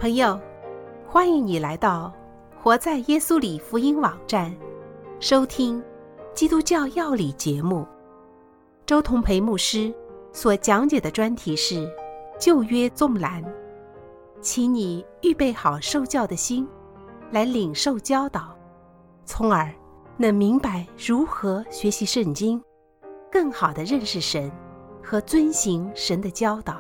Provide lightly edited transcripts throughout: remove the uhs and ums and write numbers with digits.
朋友，欢迎你来到活在耶稣里福音网站，收听基督教要理节目。周同培牧师所讲解的专题是旧约纵览，请你预备好受教的心，来领受教导，从而能明白如何学习圣经，更好地认识神和遵行神的教导。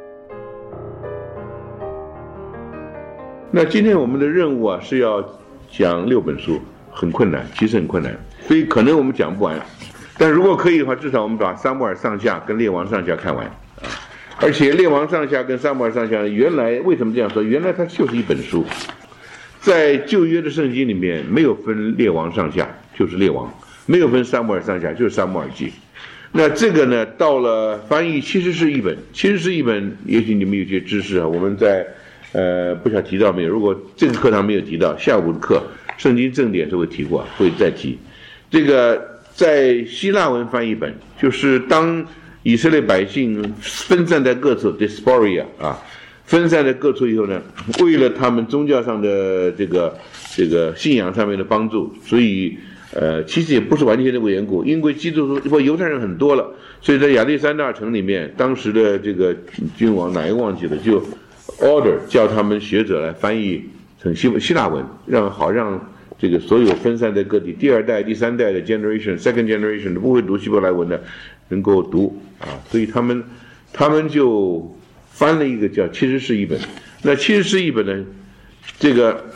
那今天我们的任务是要讲6本书，很困难，其实很困难，所以可能我们讲不完。但如果可以的话，至少我们把撒母耳上下跟列王上下看完啊。而且列王上下跟撒母耳上下，原来为什么这样说？原来它就是一本书，在旧约的圣经里面没有分列王上下，就是列王；没有分撒母耳上下，就是撒母耳记。那这个呢，到了翻译其实是一本，也许你们有些知识啊，我们在不晓得提到没有？如果这个课堂没有提到，下午的课圣经正典是会提过，会再提。这个在希腊文翻译本，就是当以色列百姓分散在各处 diaspora 啊，分散在各处以后呢，为了他们宗教上的这个信仰上面的帮助，所以其实也不是完全这个缘故，因为基督徒或犹太人很多了，所以在亚历山大城里面，当时的这个君王哪一个忘记了，就 order 叫他们学者来翻译成希腊文，让这个所有分散在各地第2代、第3代的 second generation 不会读希伯来文的能够读啊，所以他们就翻了一个叫七十士译本。那七十士译本呢，这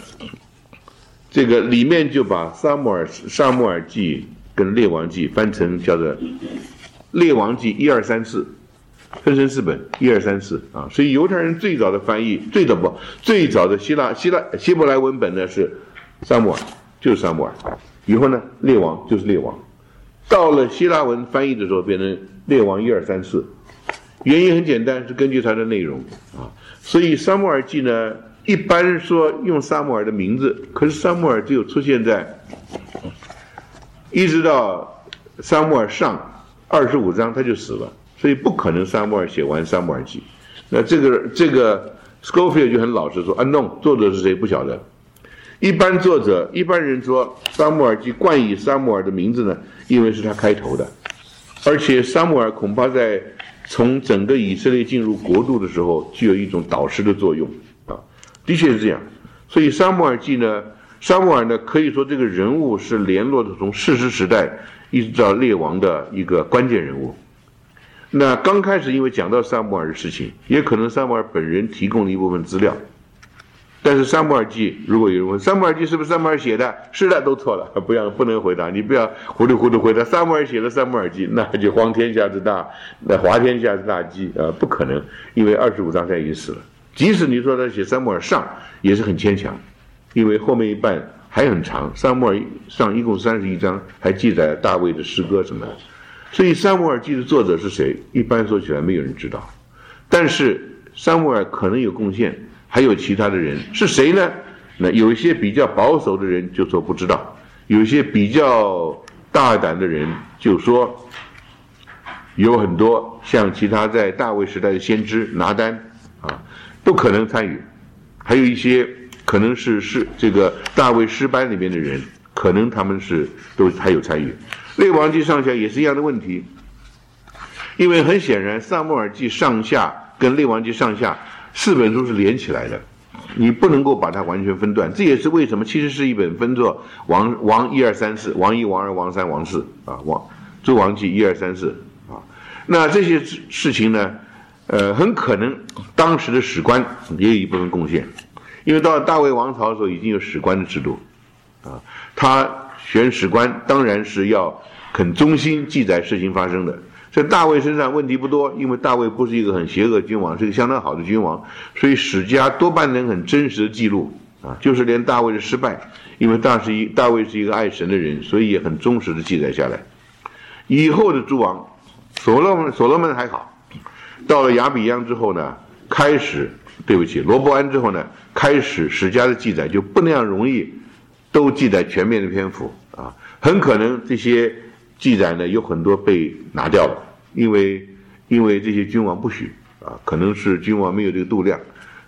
个里面就把撒母耳记跟列王记翻成叫做列王记1、2、3、4。分成4本，1、2、3、4啊，所以犹太人最早的翻译，最早的希伯来文本呢是撒母耳，就是撒母耳。以后呢，列王就是列王。到了希腊文翻译的时候，变成列王1、2、3、4。原因很简单，是根据它的内容啊。所以撒母耳记呢，一般说用撒母耳的名字，可是撒母耳只有出现在一直到撒母耳上25章他就死了。所以不可能撒母耳写完撒母耳记。那这个 Scofield 就很老实说，unknown 作者是谁不晓得。一般人说撒母耳记冠以撒母耳的名字呢，因为是他开头的，而且撒母耳恐怕在从整个以色列进入国度的时候，具有一种导师的作用啊，的确是这样。所以撒母耳呢，可以说这个人物是联络的从士师时代一直到列王的一个关键人物。那刚开始因为讲到撒母耳的事情，也可能撒母耳本人提供了一部分资料，但是撒母耳记，如果有人问撒母耳记是不是撒母耳写的，是的，都错了，不能回答，你不要糊里糊涂回答撒母耳写的撒母耳记，那就荒天下之大，那滑天下之大稽不可能，因为25章他已经死了。即使你说他写撒母耳上，也是很牵强，因为后面一半还很长，撒母耳上一共31章，还记载了大卫的诗歌什么的。所以撒母耳记的作者是谁？一般说起来没有人知道，但是撒母耳可能有贡献，还有其他的人是谁呢？那有一些比较保守的人就说不知道，有一些比较大胆的人就说有很多像其他在大卫时代的先知拿单啊，不可能参与，还有一些可能是这个大卫诗班里面的人，可能他们都还有参与。列王记上下也是一样的问题，因为很显然撒母耳记上下跟列王记上下4本书是连起来的，你不能够把它完全分段。这也是为什么其实是一本分作王1、2、3、4，王1、王2、王3、王4啊，诸王记1、2、3、4啊。那这些事情呢，很可能当时的史官也有一部分贡献，因为到了大卫王朝的时候已经有史官的制度啊，他选史官当然是要肯忠心记载事情发生的。在大卫身上问题不多，因为大卫不是一个很邪恶君王，是一个相当好的君王，所以史家多半能很真实的记录啊，就是连大卫的失败，因为大卫是一个爱神的人，所以也很忠实的记载下来。以后的诸王，所罗门还好，到了亚比央之后呢，罗伯安之后呢，开始史家的记载就不那样容易都记载全面的篇幅啊，很可能这些记载呢有很多被拿掉了，因为这些君王不许啊，可能是君王没有这个度量，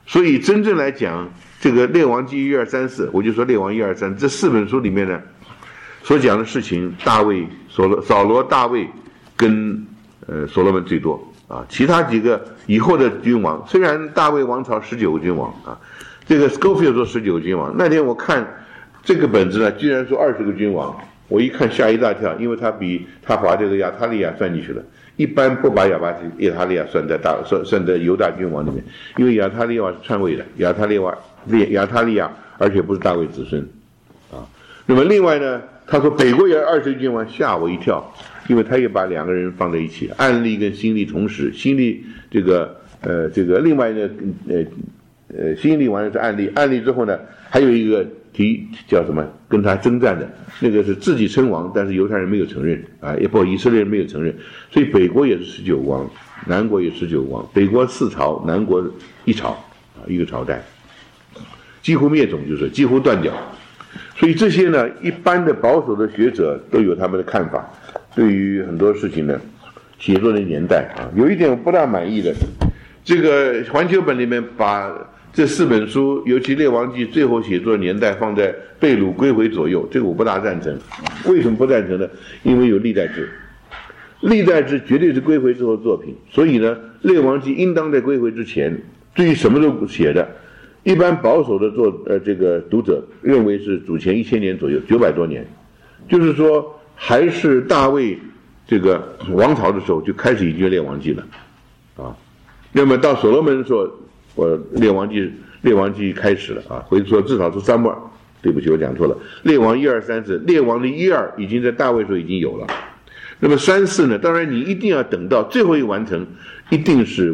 所以真正来讲，这个列王记1、2、3、4，我就说列王1、2、3这4本书里面呢，所讲的事情，扫罗、大卫跟所罗门最多啊，其他几个以后的君王，虽然大卫王朝19个君王啊，这个 Scofield 说19个君王，那天我看这个本子呢，居然说20个君王，我一看吓一大跳，因为他把这个亚他利亚算进去了。一般不把亚他利亚算在犹大君王里面，因为亚他利亚是篡位的，亚他利亚而且不是大卫子孙啊。那么另外呢，他说北国也20个君王，吓我一跳，因为他也把2个人放在一起，暗利跟新利同时，新利这个另外呢新利完了是暗利之后呢，还有一个叫什么跟他征战的那个是自己称王，但是犹太人没有承认啊，以色列人没有承认，所以北国也是19王，南国也19王，北国4朝，南国1朝啊，一个朝代，几乎灭种，就是几乎断掉。所以这些呢，一般的保守的学者都有他们的看法，对于很多事情呢，写作的年代啊，有一点我不大满意的，这个环球本里面把这4本书，尤其《列王记》最后写作的年代放在被掳归回左右，这个我不大赞成。为什么不赞成呢？因为有历代志，历代志绝对是归回之后的作品，所以呢，《列王记》应当在归回之前，对于什么都写的。一般保守的这个读者认为是主前1000年左右，900多年，就是说还是大卫这个王朝的时候就开始已经《列王记》了，啊，那么到所罗门说。列王记开始了啊，或者说至少是撒母耳，对不起，我讲错了。列王1、2、3、4，列王的1、2已经在大卫时候已经有了。那么3、4呢？当然你一定要等到最后一个完成，一定是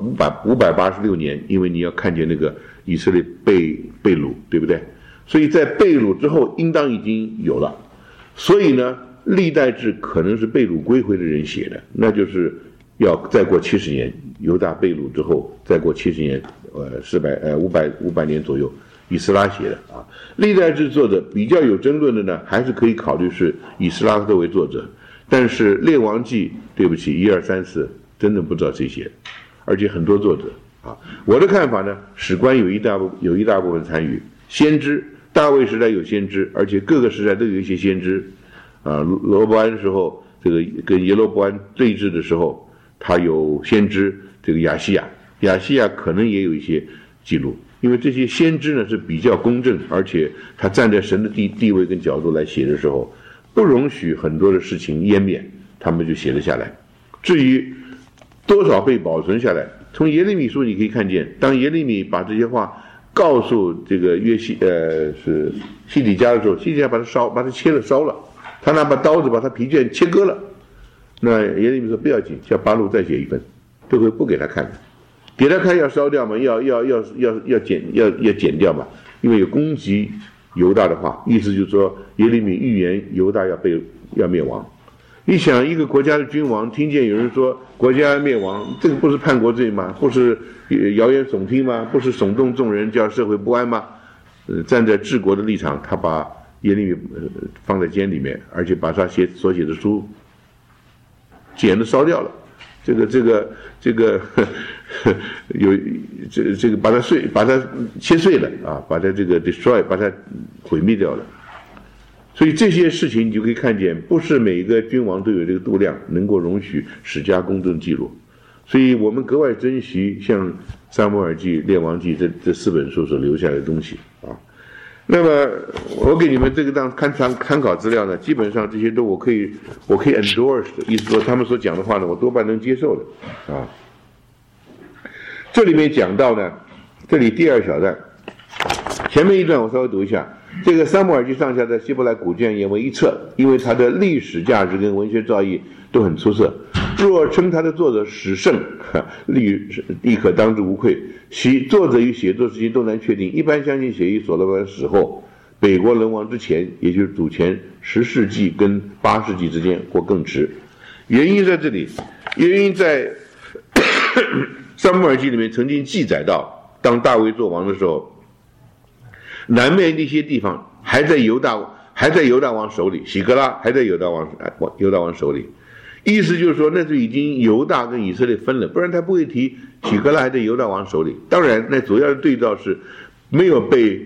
586年，因为你要看见那个以色列被掳，对不对？所以在被掳之后，应当已经有了。所以呢，历代志可能是被掳归回的人写的，那要再过70年，犹大被掳之后，再过70年，500年左右，以斯拉写的啊。历代志作者比较有争论的呢，还是可以考虑是以斯拉作为作者，但是列王记，对不起，1、2、3、4真的不知道谁写的，而且很多作者啊。我的看法呢，史官有一大部分参与，先知大卫时代有先知，而且各个时代都有一些先知啊。罗伯安的时候，这个跟耶罗伯安对峙的时候。他有先知这个亚西亚可能也有一些记录，因为这些先知呢是比较公正，而且他站在神的地位跟角度来写的时候，不容许很多的事情湮灭，他们就写了下来。至于多少被保存下来，从耶利米书你可以看见，当耶利米把这些话告诉这个是西底家的时候，西底家把它切了烧了，他拿把刀子把他皮卷切割了。那耶利米说不要紧，叫巴录再写一份，都会不给他看的，给他看要烧掉嘛，要剪掉嘛，因为有攻击犹大的话，意思就是说耶利米预言犹大要灭亡。你想一个国家的君王听见有人说国家要灭亡，这个不是叛国罪吗？不是谣言耸听吗？不是耸动众人叫社会不安吗？站在治国的立场，他把耶利米放在监里面，而且把他所写的书剪了烧掉了，这个把它切碎了啊，把它这个 destroy， 把它毁灭掉了。所以这些事情你就可以看见，不是每一个君王都有这个度量，能够容许史家公正记录。所以我们格外珍惜像撒母耳记、列王记这4本书所留下来的东西啊。那么我给你们这个当参考资料呢，基本上这些都我可以 endorse 的，意思说他们所讲的话呢，我多半能接受的啊。这里面讲到呢，这里第2小段，前面一段我稍微读一下。这个撒母耳记上下在希伯来古卷言为一册，因为它的历史价值跟文学造诣都很出色。若称他的作者史圣，立可当之无愧。作者与写作时期都难确定，一般相信写于所罗门死后，北国人亡之前，也就是主前10世纪跟8世纪之间或更迟。原因在这里，原因在撒母耳记里面曾经记载到，当大卫做王的时候，南面那些地方还在犹大王手里，喜格拉还在犹大王手里。 意思就是说，那就已经犹大跟以色列分了，不然他不会提喜革拉还在犹大王手里。当然，那主要的对照是没有被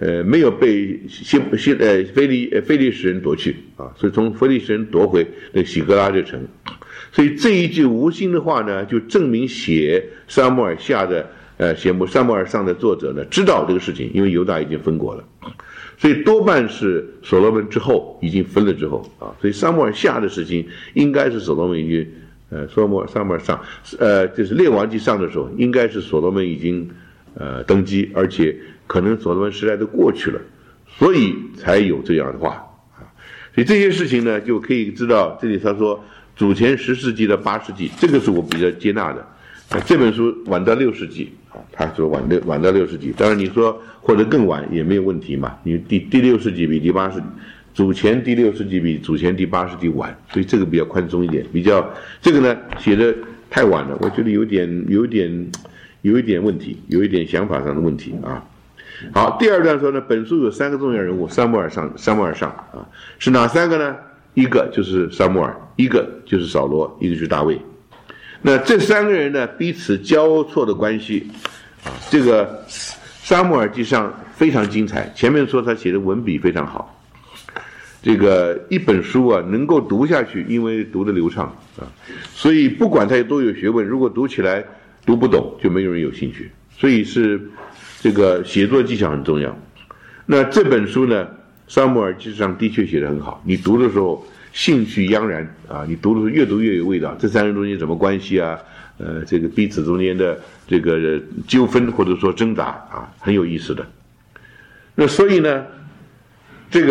非利士人夺去啊，所以从非利士人夺回那喜革拉这城。所以这一句无心的话呢，就证明写撒母耳下的写撒母耳上的作者呢知道这个事情，因为犹大已经分国了。所以多半是所罗门之后已经分了之后啊，所以撒母耳下的事情应该是所罗门已经撒母耳上就是列王记上的时候，应该是所罗门已经登基，而且可能所罗门时代都过去了，所以才有这样的话啊。所以这些事情呢，就可以知道这里他说主前10世纪到8世纪，这个是我比较接纳的。这本书晚到6世纪啊，他说晚到6世纪，当然你说或者更晚也没有问题嘛，你第6世纪比第8世纪，主前第6世纪比主前第8世纪晚，所以这个比较宽松一点，比较这个呢写的太晚了，我觉得有一点问题，有一点想法上的问题啊。好，第二段说呢，本书有3个重要人物，撒母耳上啊，是哪3个呢？一个就是撒母耳，一个就是扫罗，一个就是大卫。那这3个人呢，彼此交错的关系啊，这个撒母耳记上非常精彩。前面说他写的文笔非常好，这个一本书啊能够读下去，因为读得流畅啊，所以不管他有多有学问，如果读起来读不懂，就没有人有兴趣。所以是这个写作技巧很重要。那这本书呢，撒母耳记上的确写得很好，你读的时候兴趣盎然啊！你读的时候越读越有味道。这3人中间什么关系啊？这个彼此中间的这个纠纷或者说挣扎啊，很有意思的。那所以呢，这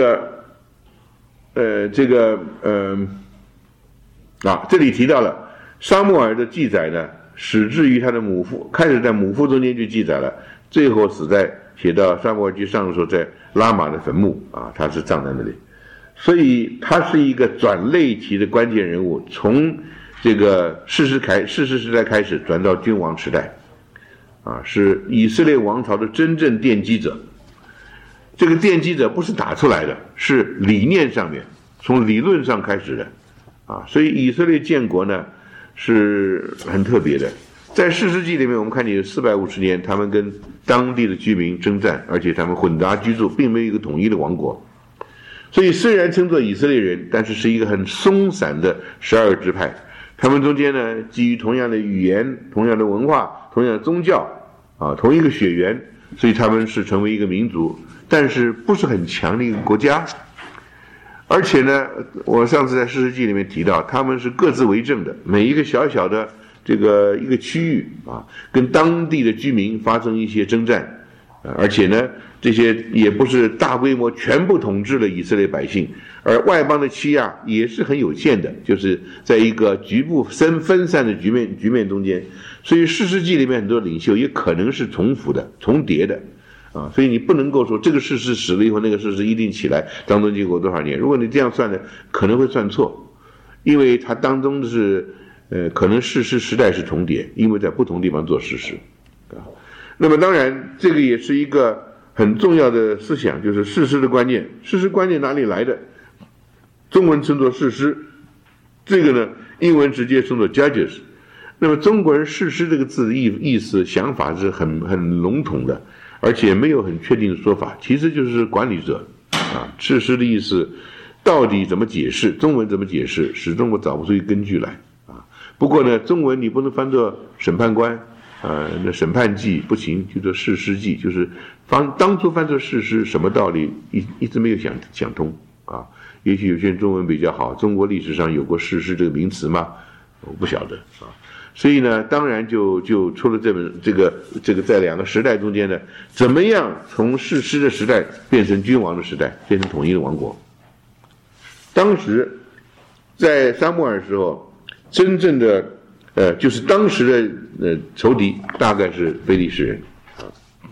里提到了撒母耳的记载呢，始至于他的母父，开始在母父中间就记载了，最后写到撒母耳记上的时候，在拉玛的坟墓啊，他是葬在那里。所以他是一个转类期的关键人物，从这个士师时代开始转到君王时代，啊，是以色列王朝的真正奠基者。这个奠基者不是打出来的，是理念上面，从理论上开始的，啊，所以以色列建国呢是很特别的。在士师记里面，我们看见有450年，他们跟当地的居民征战，而且他们混杂居住，并没有一个统一的王国。所以虽然称作以色列人，但是一个很松散的12个支派，他们中间呢基于同样的语言、同样的文化、同样的宗教啊，同一个血缘，所以他们是成为一个民族，但是不是很强的一个国家。而且呢，我上次在士师记里面提到，他们是各自为政的，每一个小小的这个一个区域啊，跟当地的居民发生一些征战，而且呢，这些也不是大规模全部统治了以色列百姓，而外邦的欺压也是很有限的，就是在一个局部分散的局面中间。所以士师记里面很多领袖也可能是重复的、重叠的啊，所以你不能够说这个士师死了以后，那个士师一定起来当中经过多少年。如果你这样算呢，可能会算错，因为它当中是可能士师时代是重叠，因为在不同地方做士师啊。那么当然，这个也是一个很重要的思想，就是士师的观念。士师观念哪里来的？中文称作士师，这个呢，英文直接称作 judges。那么中国人士师这个字的意思想法是很笼统的，而且没有很确定的说法，其实就是管理者啊。士师的意思到底怎么解释？中文怎么解释？始终我找不出一个根据来啊。不过呢，中文你不能翻作审判官。那审判记不行，就做士师记，就是当初翻作士师，什么道理一直没有想通啊。也许有些人中文比较好，中国历史上有过士师这个名词吗？我不晓得啊。所以呢，当然就出了这个在2个时代中间呢，怎么样从士师的时代变成君王的时代，变成统一的王国。当时在撒母耳的时候，真正的就是当时的仇敌大概是非利士人啊。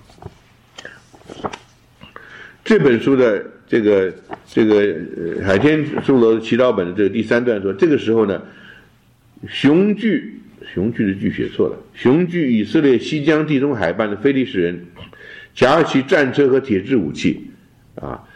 这本书的这个海天书楼祈祷本的这个第3段说，这个时候呢，雄踞的踞写错了，雄踞以色列西江地中海畔的非利士人，夹其战车和铁制武器啊，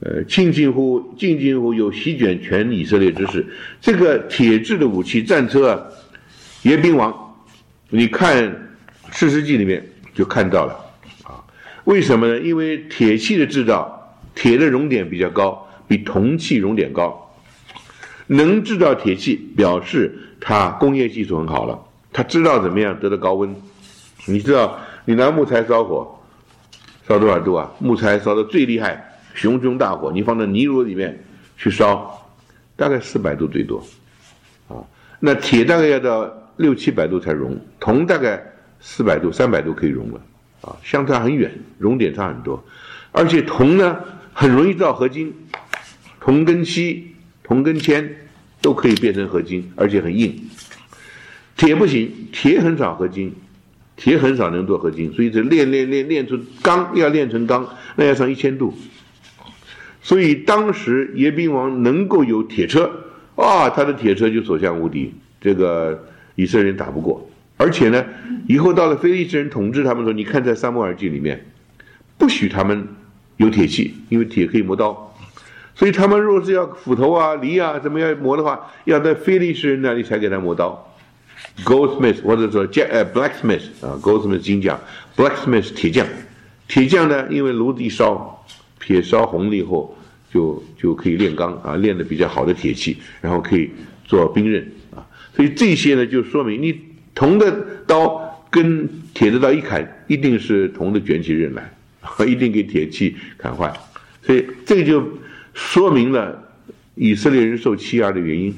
近近乎有席卷全以色列之势。这个铁制的武器战车啊，耶宾王，你看士师记里面就看到了啊。为什么呢？因为铁器的制造，铁的熔点比较高，比铜器熔点高，能制造铁器，表示它工业技术很好了，它知道怎么样得到高温。你知道，你拿木材烧火，烧多少度啊？木材烧的最厉害，熊熊大火，你放到泥炉里面去烧，大概400度最多，啊，那铁大概要到600、700度才熔，铜大概400度、300度可以熔了，啊，相差很远，熔点差很多，而且铜呢很容易造合金，铜跟锡、铜跟铅都可以变成合金，而且很硬。铁不行，铁很少合金。铁很少能做合金，所以这练出钢，要练成钢，那要上1000度。所以当时耶宾王能够有铁车啊，他的铁车就所向无敌，这个以色列人打不过。而且呢，以后到了非利士人统治他们说，你看在撒母耳记里面，不许他们有铁器，因为铁可以磨刀。所以他们若是要斧头啊、犁啊怎么样磨的话，要在非利士人那里才给他磨刀。Goldsmith 或者说blacksmith 啊 ，goldsmith 金匠 ，blacksmith 铁匠，铁匠呢，因为炉子一烧，铁烧红了以后，就可以炼钢啊，炼的比较好的铁器，然后可以做兵刃啊，所以这些呢就说明你铜的刀跟铁的刀一砍，一定是铜的卷起刃来，一定给铁器砍坏，所以这个就说明了以色列人受欺压的原因，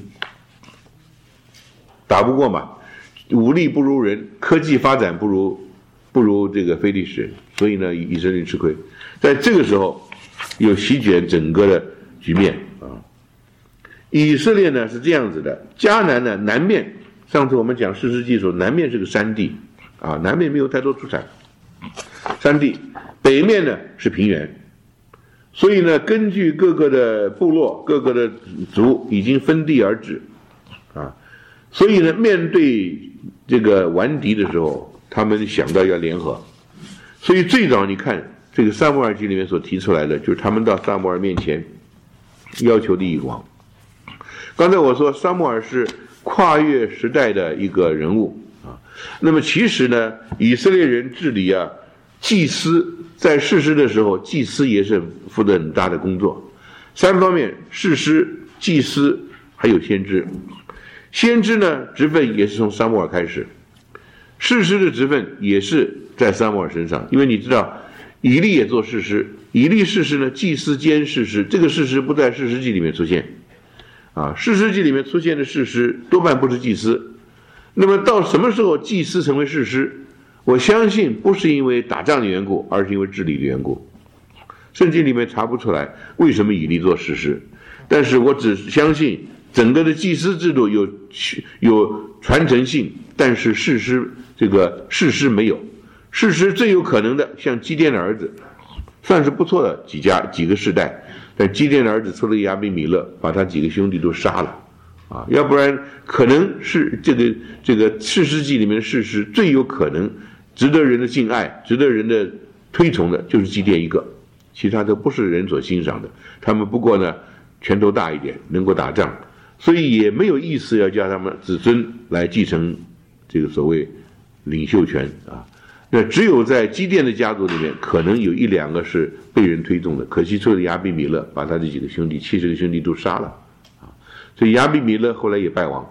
打不过嘛。武力不如人，科技发展不如这个非利士人，所以呢，以色列人吃亏。在这个时候，有席卷整个的局面啊。以色列呢是这样子的，迦南呢南面，上次我们讲士师记的时候，南面是个山地啊，南面没有太多出产，山地，北面呢是平原，所以呢，根据各个的部落、各个的族已经分地而治啊，所以呢，面对这个顽敌的时候，他们想到要联合，所以最早你看这个撒母耳记里面所提出来的，就是他们到撒母耳面前要求立一个王。刚才我说撒母耳是跨越时代的一个人物啊，那么其实呢，以色列人治理啊，祭司在士师的时候，祭司也是负责很大的工作，三方面：士师、祭司还有先知。先知呢，职分也是从撒母耳开始，士师的职分也是在撒母耳身上，因为你知道，以利也做士师，以利士师呢，祭司兼士师，这个士师不在士师记里面出现，啊，士师记里面出现的士师多半不是祭司。那么到什么时候祭司成为士师？我相信不是因为打仗的缘故，而是因为治理的缘故。圣经里面查不出来为什么以利做士师，但是我只相信。整个的祭司制度有传承性，但是士师没有。士师最有可能的，像基甸的儿子，算是不错的几个世代，但基甸的儿子出了亚比米勒，把他几个兄弟都杀了，啊，要不然可能是这个士师记里面的士师最有可能值得人的敬爱、值得人的推崇的，就是基甸一个，其他都不是人所欣赏的。他们不过呢，拳头大一点，能够打仗。所以也没有意思要叫他们子孙来继承这个所谓领袖权啊。那只有在基甸的家族里面，可能有1、2个是被人推动的。可惜出了亚比米勒，把他的几个兄弟70个兄弟都杀了啊。所以亚比米勒后来也败亡。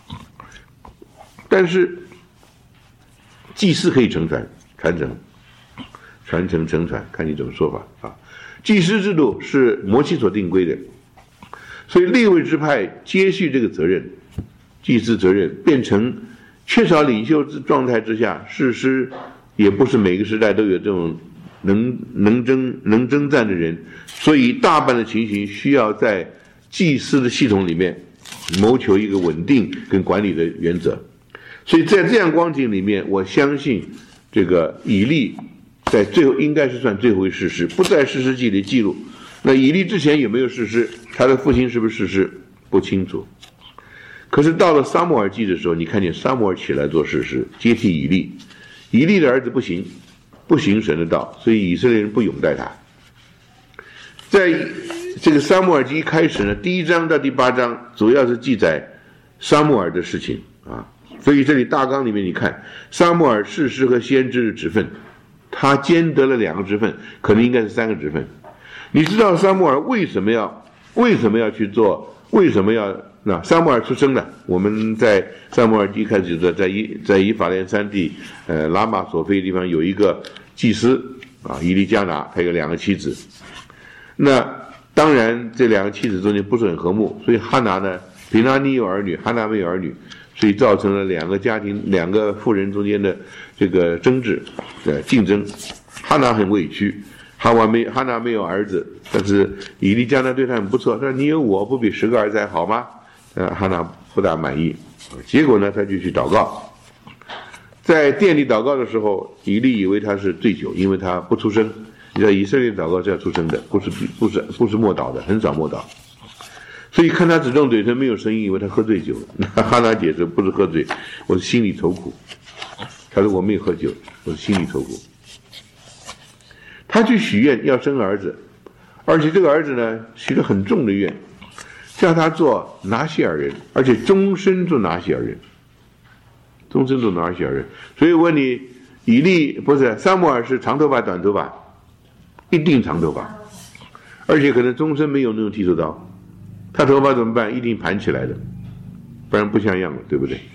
但是祭司可以传承，看你怎么说法啊。祭司制度是摩西所定规的。所以利未支派接续这个责任，祭司责任，变成缺少领袖状态之下，士师也不是每个时代都有这种能征战的人，所以大半的情形需要在祭司的系统里面谋求一个稳定跟管理的原则。所以在这样光景里面，我相信这个以利在最后应该是算最后一士师，不在士师记里记录。那以利之前有没有士师？他的父亲是不是士师？不清楚。可是到了撒母耳记的时候，你看见撒母耳起来做士师，接替以利。以利的儿子不行神的道，所以以色列人不拥戴他。在这个撒母耳记一开始呢，第1章到第8章主要是记载撒母耳的事情啊，所以这里大纲里面你看，撒母耳士师和先知的职分，他兼得了2个职分，可能应该是3个职分。你知道撒母耳为什么要去做？为什么要？那撒母耳出生了，我们在撒母耳记一开始就说，在以法莲山地拉玛索菲的地方有一个祭司啊，以利加拿，他有2个妻子。那当然这2个妻子中间不是很和睦，所以哈拿呢，比拿尼有儿女，哈拿没有儿女，所以造成了2个家庭2个妇人中间的这个争执竞争。哈拿很委屈，哈拿没有儿子，但是以利加拿对他很不错，他说你有我不比10个儿子还好吗？哈拿不大满意，结果呢他就去祷告，在殿里祷告的时候，以利以为他是醉酒，因为他不出声。你知道以色列祷告是要出声的，不是默祷的，很少默祷。所以看他只动嘴唇没有声音，以为他喝醉酒。那哈拿解释不是喝醉，我是心里愁苦。他说我没有喝酒，我是心里愁苦。他去许愿要生儿子，而且这个儿子呢许了很重的愿，叫他做拿西尔人，而且终身做拿西尔人，终身做拿西尔人。所以我问你，以利不是撒母耳是长头发短头发？一定长头发，而且可能终身没有那种剃头刀，他头发怎么办？一定盘起来的，不然不像样了，对不对？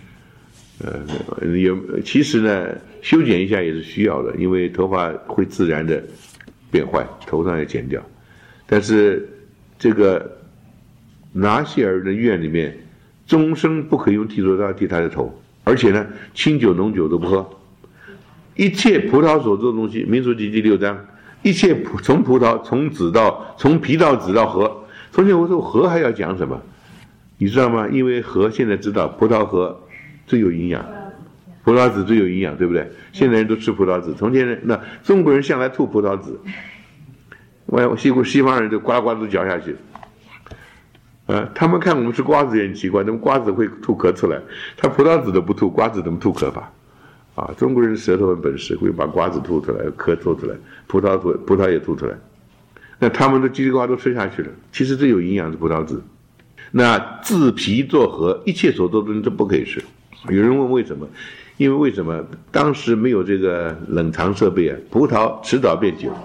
其实呢，修剪一下也是需要的，因为头发会自然的变坏，头上要剪掉。但是这个拿西尔的院里面，终生不可以用剃头刀剃他的头，而且呢，清酒浓酒都不喝，一切葡萄所做的东西，民数记第6章。一切从皮到籽到核，从前我说核还要讲什么？你知道吗？因为核现在知道葡萄核最有营养，葡萄籽最有营养，对不对？现在人都吃葡萄籽，从前人那中国人向来吐葡萄籽，西方人就呱呱都嚼下去。他们看我们吃瓜子也很奇怪，那么瓜子会吐壳出来，他葡萄籽都不吐，瓜子怎么吐壳法？中国人舌头很本事，会把瓜子吐出来，壳吐出来，葡萄也吐出来。那他们的叽里呱啦都吃下去了。其实最有营养是葡萄籽。那自皮做核，一切所做的东西都不可以吃。有人问为什么？因为为什么？当时没有这个冷藏设备啊，葡萄迟早变酒，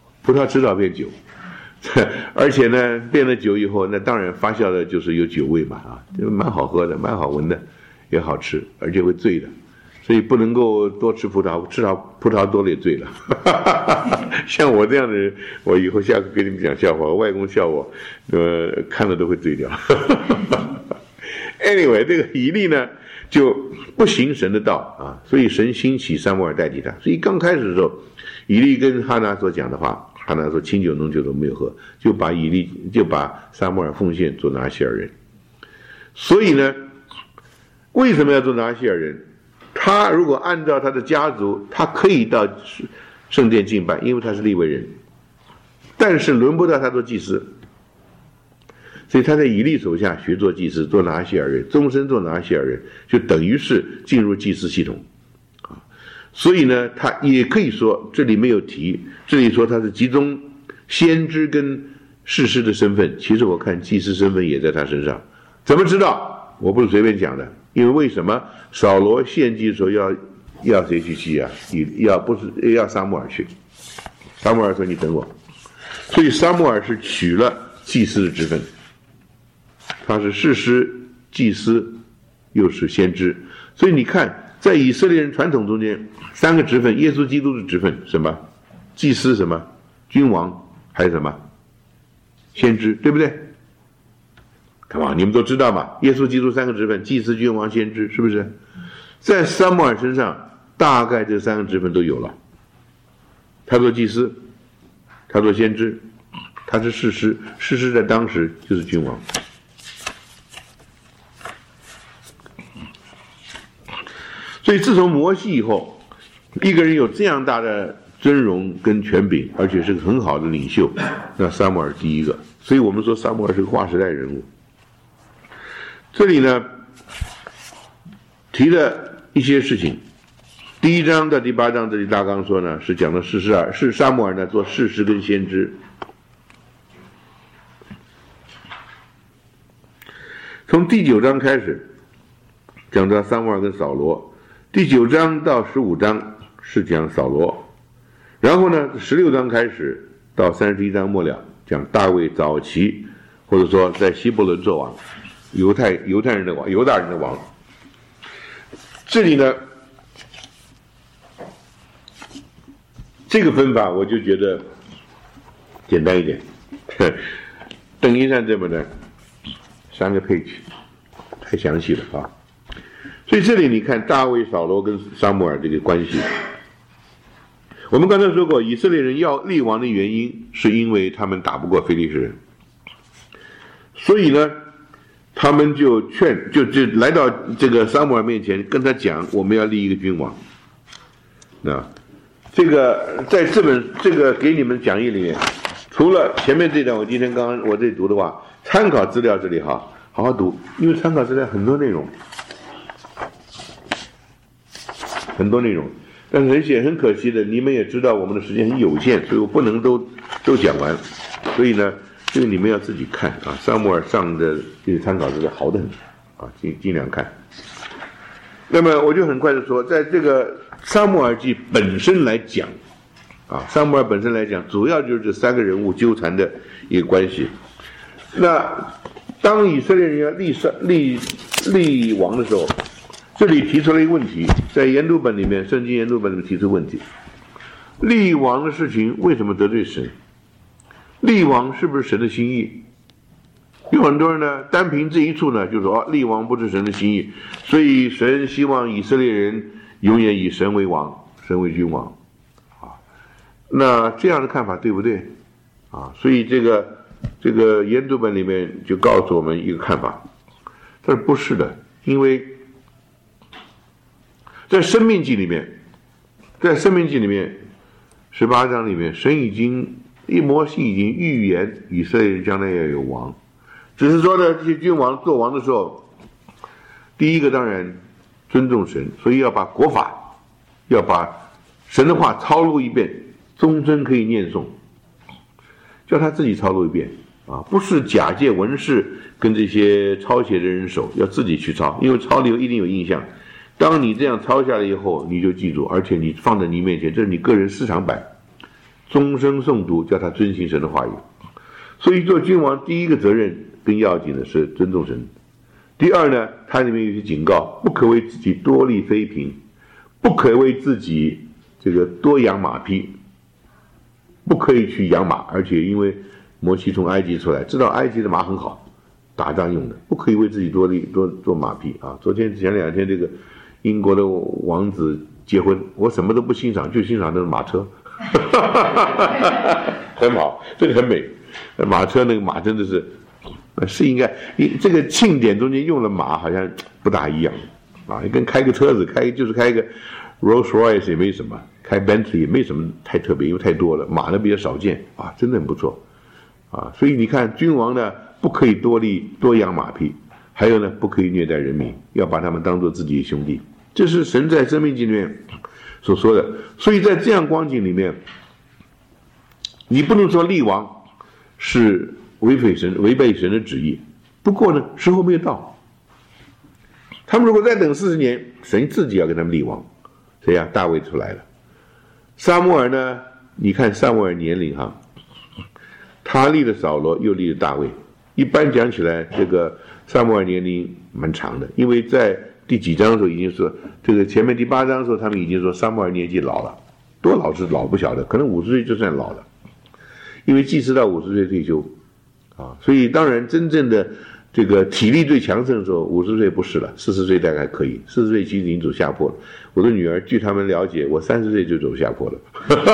而且呢，变了酒以后，那当然发酵的就是有酒味嘛，就蛮好喝的，蛮好闻的，也好吃，而且会醉的。所以不能够多吃葡萄，吃到葡萄多了也醉了。像我这样的人，我以后下次给你们讲笑话，我外公笑我，看了都会醉掉。Anyway， 这个以利呢就不行神的道啊，所以神兴起撒母耳代替他。所以刚开始的时候，以利跟哈拿所讲的话，哈拿说清酒浓酒都没有喝，就把撒母耳奉献做拿西尔人。所以呢，为什么要做拿西尔人？他如果按照他的家族，他可以到圣殿敬拜，因为他是利未人，但是轮不到他做祭司，所以他在以利手下学做祭司，做拿西尔人，终身做拿西尔人，就等于是进入祭司系统所以呢，他也可以说，这里没有提，这里说他是集中先知跟士师的身份，其实我看祭司身份也在他身上。怎么知道？我不是随便讲的，因为什么？扫罗献祭的时候要谁去祭啊？要撒母耳去。撒母耳说：“你等我。”所以撒母耳是取了祭司的职分，他是士师、祭司，又是先知。所以你看，在以色列人传统中间，3个职分，耶稣基督的职分什么？祭司什么？君王，还有什么？先知，对不对？你们都知道嘛？耶稣基督3个职分，祭司、君王、先知，是不是？在撒母耳身上，大概这3个职分都有了。他做祭司，他做先知，他是士师，士师在当时就是君王。所以自从摩西以后，一个人有这样大的尊荣跟权柄，而且是个很好的领袖，那撒母耳第一个。所以我们说撒母耳是个划时代人物。这里呢提了一些事情，第1章到第8章这里大纲说呢，是讲的是撒母耳呢做士师跟先知。 从第9章开始讲到撒母耳跟扫罗，第9章到15章是讲扫罗，然后呢16章开始到31章末了讲大卫早期，或者说在希伯伦做王，犹大人的王。这里呢，这个分法我就觉得简单一点。邓英善这么的3个page太详细了啊。所以这里你看大卫、扫罗跟撒母耳这个关系，我们刚才说过，以色列人要立王的原因是因为他们打不过非利士人，所以呢他们就来到这个撒母耳面前跟他讲，我们要立一个君王。那这个在这个给你们讲义里面，除了前面这段我今天刚刚我这里读的话，参考资料这里好好读，因为参考资料很多内容，但是很可惜的，你们也知道我们的时间很有限，所以我不能都讲完，所以呢这个你们要自己看啊。撒母耳上的这个参考资料好的很啊，尽量看。那么我就很快的说，在这个撒母耳记本身来讲啊，撒母耳本身来讲，主要就是这3个人物纠缠的一个关系。那当以色列人要立王的时候，这里提出了一个问题，在研读本里面，圣经研读本里面提出问题：立王的事情为什么得罪神？立王是不是神的心意？有很多人呢，单凭这一处呢，就说立王不是神的心意，所以神希望以色列人永远以神为王，神为君王啊。那这样的看法对不对啊？所以这个研读本里面就告诉我们一个看法，但是不是的，因为在申命记里面18章里面，摩西已经预言以色列人将来要有王，只是说呢，这些君王做王的时候，第一个当然尊重神，所以要把国法，要把神的话抄录一遍，终身可以念诵，叫他自己抄录一遍啊，不是假借文士跟这些抄写的人手，要自己去抄，因为抄了以后一定有印象。当你这样抄下来以后，你就记住，而且你放在你面前，这是你个人私藏版，终生诵读，叫他遵行神的话语。所以做君王第一个责任跟要紧的是尊重神。第二呢，它里面有些警告，不可为自己多立妃嫔，不可为自己这个多养马匹，不可以去养马，而且因为摩西从埃及出来，知道埃及的马很好，打仗用的，不可以为自己多做马匹啊。前2天这个英国的王子结婚，我什么都不欣赏，就欣赏那个马车，很好，这个很美。马车那个马真的是应该，这个庆典中间用了马好像不大一样啊，跟开个车子开一个 Rolls Royce 也没什么，开 Bentley 也没什么太特别，因为太多了，马呢比较少见啊，真的很不错啊。所以你看，君王呢不可以多养马匹，还有呢不可以虐待人民，要把他们当作自己的兄弟，这是神在申命记里面所说的。所以在这样光景里面，你不能说立王是违背神的旨意，不过呢时候没有到，他们如果再等40年，神自己要跟他们立王。谁呀？大卫出来了。撒母耳呢，你看撒母耳年龄哈，他立了扫罗，又立了大卫。一般讲起来，这个撒母耳年龄蛮长的，因为在第几章的时候已经说，这个前面第8章的时候，他们已经说撒母耳年纪老了，多老是老不晓得，可能50岁就算老了，因为祭司到50岁退休啊，所以当然真正的这个体力最强盛的时候，50岁不是了，40岁大概可以，40岁其实已经走下坡了。我的女儿据他们了解，我30岁就走下坡了。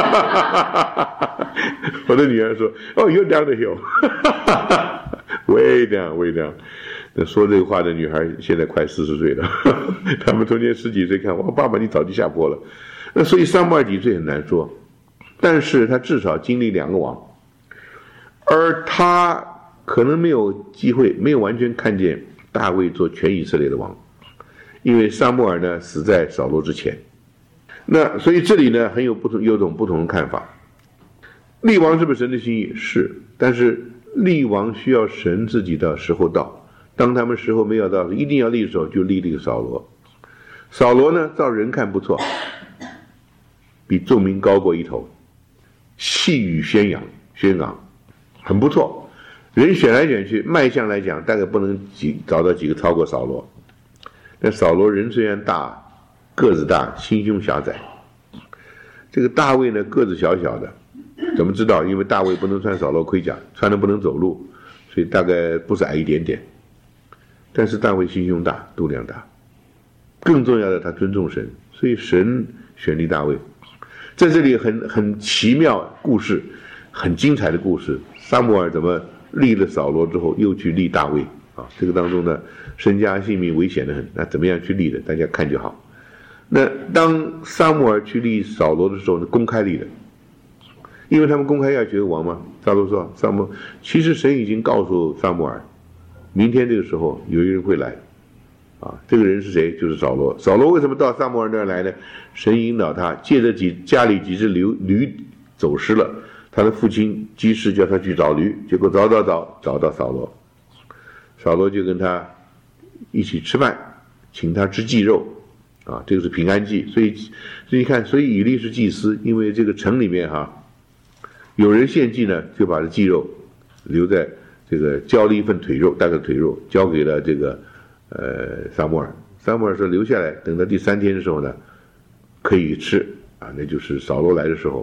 我的女儿说：“哦、you're down the hill， way down, way down。”那说这个话的女孩现在快40岁了，他们中间10几岁看我爸爸，你早就下坡了。那所以撒母耳几岁很难说，但是他至少经历2个王，而他可能没有机会，没有完全看见大卫做全以色列的王，因为撒母耳呢死在扫罗之前。那所以这里呢有种不同的看法。立王是不是神的心意？是，但是立王需要神自己的时候到。 当他们时候没有到，一定要立的时候，就立这个扫罗。扫罗呢，照人看不错，比众民高过一头，气宇轩昂，很不错。人选来选去，卖相来讲，大概不能找到几个超过扫罗。但扫罗人虽然大，个子大，心胸狭窄。这个大卫呢，个子小小的，怎么知道？因为大卫不能穿扫罗盔甲，穿了不能走路，所以大概不是矮一点点。但是大卫心胸大，度量大，更重要的，他尊重神，所以神选立大卫。在这里很奇妙故事，很精彩的故事。撒母耳怎么立了扫罗之后，又去立大卫啊？这个当中呢，身家性命危险的很。那怎么样去立的？大家看就好。那当撒母耳去立扫罗的时候呢，公开立的，因为他们公开要决王嘛。撒罗说，其实神已经告诉撒母耳，明天这个时候有一个人会来，啊，这个人是谁？就是扫罗。扫罗为什么到撒母耳那儿来呢？神引导他，借着家里几只驴走失了，他的父亲基士叫他去找驴，结果找到扫罗，扫罗就跟他一起吃饭，请他吃祭肉，啊，这个是平安祭。所以你看，所以以利是祭司，因为这个城里面有人献祭呢，就把这祭肉留在这个交了一份腿肉，带着腿肉交给了这个撒母耳。撒母耳说留下来，等到第3天的时候呢，可以吃啊，那就是扫罗来的时候。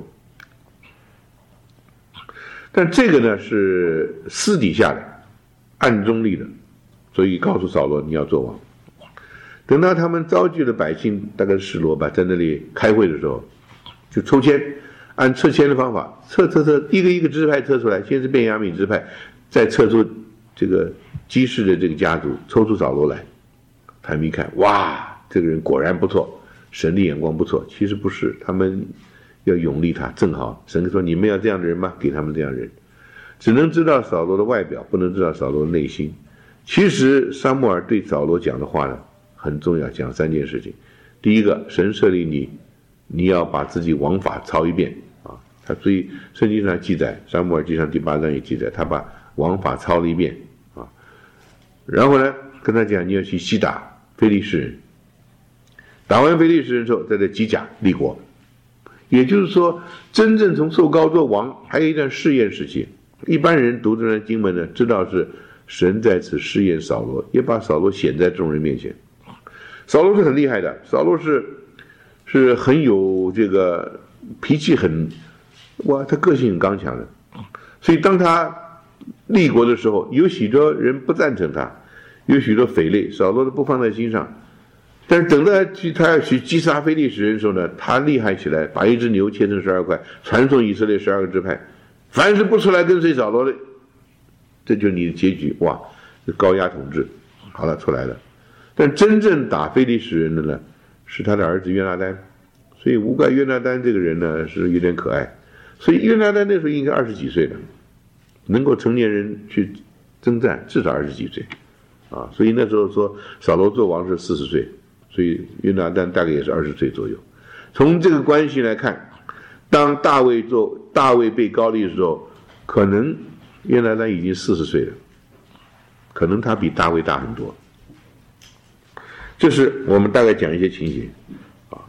但这个呢是私底下的，暗中立的，所以告诉扫罗你要做王。等到他们召集了百姓，大概是示罗吧，在那里开会的时候，就抽签，按撤签的方法，测，一个支派测出来，先是便雅悯支派，再测出这个基士的这个家族，抽出扫罗来。他们一看，哇，这个人果然不错，神的眼光不错。其实不是，他们要拥立他，正好神说你们要这样的人吗？给他们这样的人。只能知道扫罗的外表，不能知道扫罗的内心。其实撒母耳对扫罗讲的话呢很重要，讲3件事情。第一个，神设立你要把自己王法抄一遍啊。所以圣经上记载，撒母耳记上第8章也记载，他把王法抄了一遍啊。然后呢，跟他讲你要去西打非利士人，打完非利士人之后，再在基甲立国。也就是说，真正从受膏做王，还有一段试验时期。一般人读这段经文呢，知道是神在此试验扫罗，也把扫罗显在众人面前。扫罗是很厉害的，扫罗是很有这个脾气他个性很刚强的。所以当他立国的时候，有许多人不赞成他，有许多匪类，扫罗都不放在心上。但是等到他要去击杀非利士人的时候呢，他厉害起来，把一只牛切成12块，传送以色列12个支派，凡是不出来跟随扫罗的，这就是你的结局。哇，高压统治，好了，出来了。但真正打非利士人的呢，是他的儿子约拿单。所以无怪约拿单这个人呢是有点可爱。所以约拿单那时候应该20几岁了，能够成年人去征战，至少20几岁啊。所以那时候说扫罗做王是40岁。所以约拿单大概也是20岁左右。从这个关系来看，当大卫被膏立的时候，可能约拿单已经40岁了，可能他比大卫大很多。这是我们大概讲一些情形啊。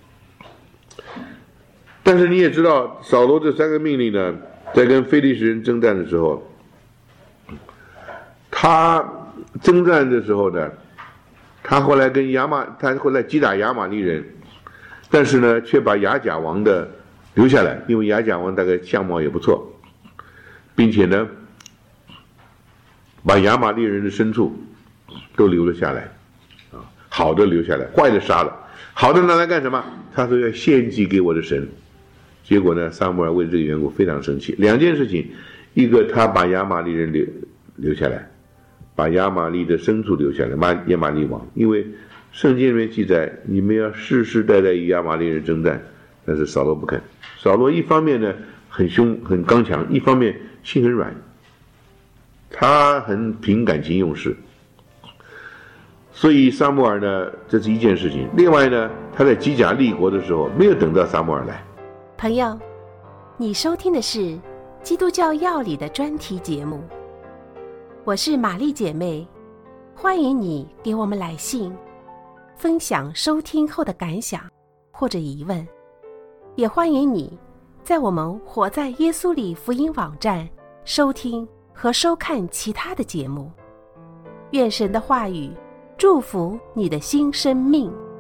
但是你也知道，扫罗这3个命令呢，在跟非利士人征战的时候，他征战的时候呢，他后来击打亚玛力人，但是呢，却把亚甲王的留下来，因为亚甲王大概相貌也不错，并且呢，把亚玛力人的牲畜都留了下来，啊，好的留下来，坏的杀了，好的拿来干什么？他说要献祭给我的神。结果呢，撒母耳为这个缘故非常生气。2件事情，一个他把亚玛力人留下来。把亚玛力的牲畜留下来，亚玛力王，因为圣经里面记载，你们要世世代代与亚玛力人征战，但是扫罗不肯。扫罗一方面呢很凶很刚强，一方面心很软，他很凭感情用事。所以撒母耳呢，这是一件事情。另外呢，他在基甲立国的时候，没有等到撒母耳来。 朋友，你收听的是基督教要理的专题节目。我是玛丽姐妹， 欢迎你给我们来信，分享收听后的感想或者疑问，也欢迎你在我们活在耶稣里福音网站收听和收看其他的节目。愿神的话语祝福你的新生命。